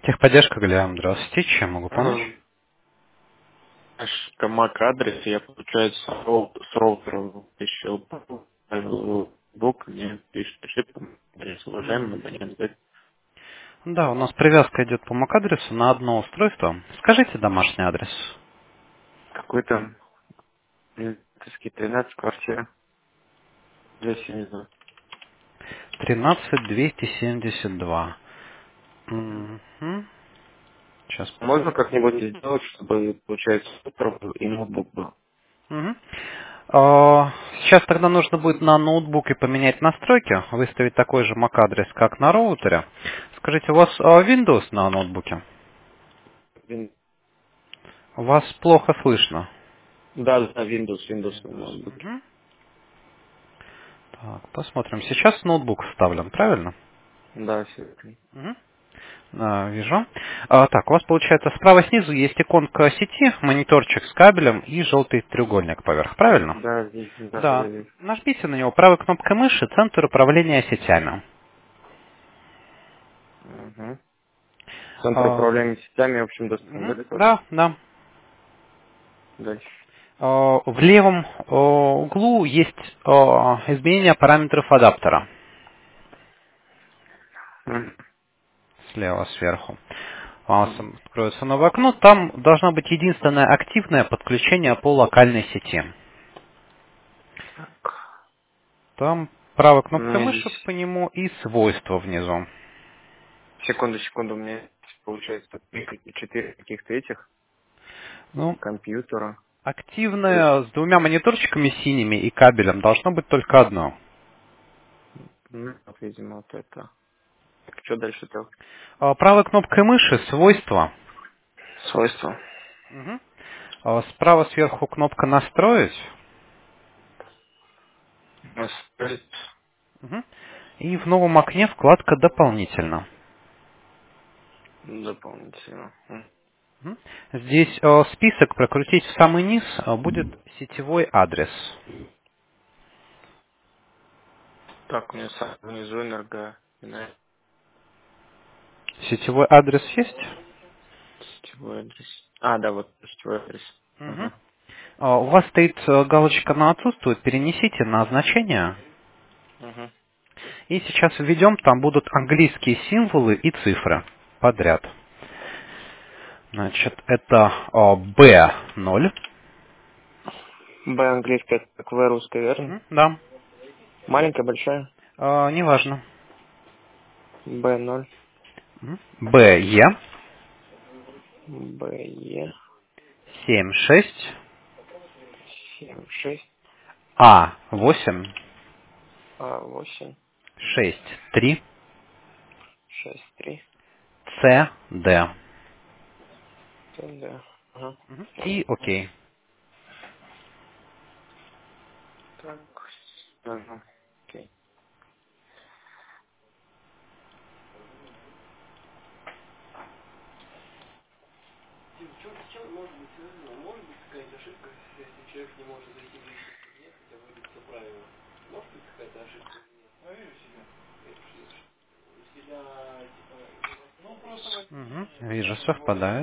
Техподдержка, Галиам, здравствуйте. Чем могу помочь? Ошибка MAC-адрес, я, получается, с роутера решил бук, мне пишет ошибка, адрес уважаемый абонент, да, Да, у нас привязка идет по MAC-адресу на одно устройство. Скажите домашний адрес. какой-то 13 квартира, 272. 13272. Мгм. Сейчас Можно посмотрим. как-нибудь сделать, чтобы, получается, роутер и ноутбук был? Мгм. Сейчас тогда нужно будет на ноутбуке поменять настройки, выставить такой же MAC-адрес, как на роутере. Скажите, у вас Windows на ноутбуке? Вин- Вас плохо слышно. Да, да, Windows на Windows. ноутбуке. Мгм. Так, посмотрим. Сейчас ноутбук вставлен, правильно? Да, все. Мгм. Вижу. Так, у вас получается справа снизу есть иконка сети, мониторчик с кабелем и желтый треугольник поверх, правильно? Да, здесь, да, да, Да. здесь. Нажмите на него правой кнопкой мыши «Центр управления сетями». Угу. Центр А, управления сетями, в общем, доступен, да, такой? Да, да. Дальше. В левом углу есть изменение параметров адаптера. Мгм. Слева сверху. У вас откроется новое окно. Там должно быть единственное активное подключение по локальной сети. Так. Там правой У кнопкой меня мыши здесь... по нему и свойства внизу. Секунду, у меня получается четыре каких-то этих Ну, компьютера. активное с двумя мониторчиками синими и кабелем должно быть только одно. Ну, вот, видимо, вот это. Так, что дальше-то? Правой кнопкой мыши свойства. Свойства. Мгм. Справа сверху кнопка «Настроить». Настроить Мгм. И в новом окне вкладка «Дополнительно». дополнительно. Мгм. Здесь список прокрутить в самый низ будет сетевой адрес. Так, у меня сам внизу Сетевой адрес есть? сетевой адрес. А, да, вот сетевой адрес. Мгм. Ага. У вас стоит галочка на «Отсутствует». Перенесите на значение. Ага. И сейчас введем, там будут английские символы и цифры подряд. Значит, это B0. Б английская, как В русская, верно? Да. Маленькая, большая? Неважно. Б0, BE БЕ, 76 76, A8 А8, 63 63, CD. ТД. Ага. И окей. Так, ага. Окей. Вижу, совпадает.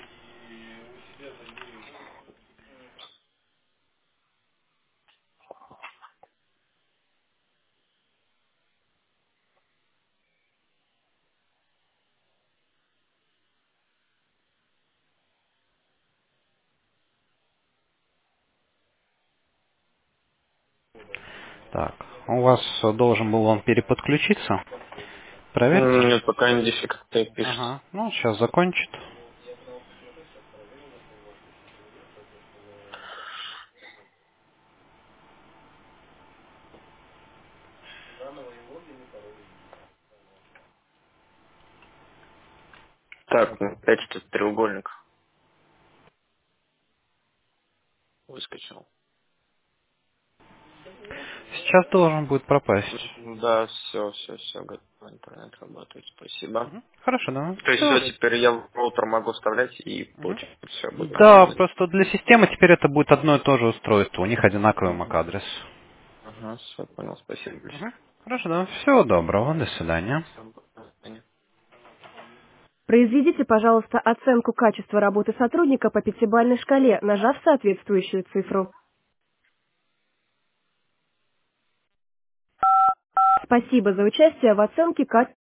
Так, у вас должен был он переподключиться. Проверьте. Нет, пока не дефект пишет. Ага, ну сейчас закончит. Так, опять что-то треугольник выскочил. Сейчас должен будет пропасть. Да, все, готово. Интернет работает. Спасибо. Хорошо, да. То есть Все. все, теперь я в роутер могу вставлять и получается все будет Да, нормально. просто для системы теперь это будет одно и то же устройство. У них одинаковый MAC-адрес. Ага, все, понял, спасибо большое. Хорошо, да. Всего доброго. До свидания. Всё, до свидания. Произведите, пожалуйста, оценку качества работы сотрудника по пятибалльной шкале, нажав соответствующую цифру. Спасибо за участие в оценке качества.